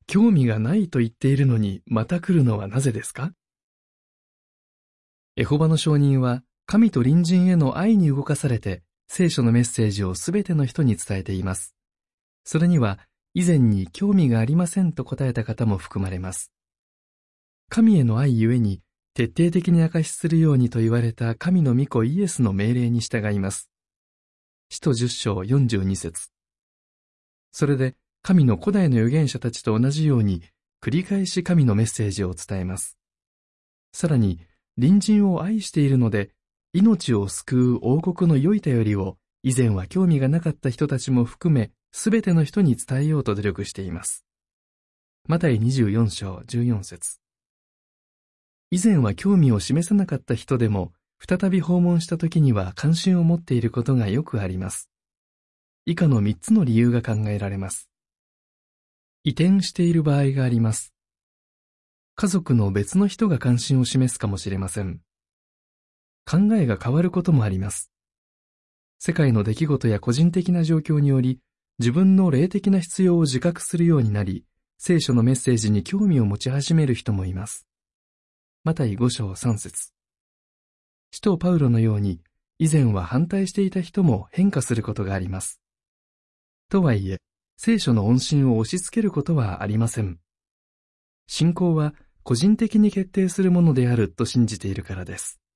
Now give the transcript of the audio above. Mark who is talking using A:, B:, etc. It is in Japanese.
A: 興味がないと言っているのにまた来るのはなぜですか？エホバの証人は神と隣人への愛に動かされて聖書のメッセージをすべての人に伝えています。それには以前に興味がありませんと答えた方も含まれます。神への愛ゆえに徹底的に証しするようにと言われた神の御子イエスの命令に従います。使徒10章42節。それで神の古代の預言者たちと同じように繰り返し神のメッセージを伝えます。さらに隣人を愛しているので命を救う王国の良い便りを以前は興味がなかった人たちも含めすべての人に伝えようと努力しています。マタイ24章14節。以前は興味を示さなかった人でも再び訪問した時には関心を持っていることがよくあります。以下の3つの理由が考えられます。移転している場合があります。家族の別の人が関心を示すかもしれません。考えが変わることもあります。世界の出来事や個人的な状況により、自分の霊的な必要を自覚するようになり、聖書のメッセージに興味を持ち始める人もいます。マタイ5章3節。使徒パウロのように、以前は反対していた人も変化することがあります。とはいえ、聖書の恩信を押し付けることはありません。信仰は個人的に決定するものであると信じているからです。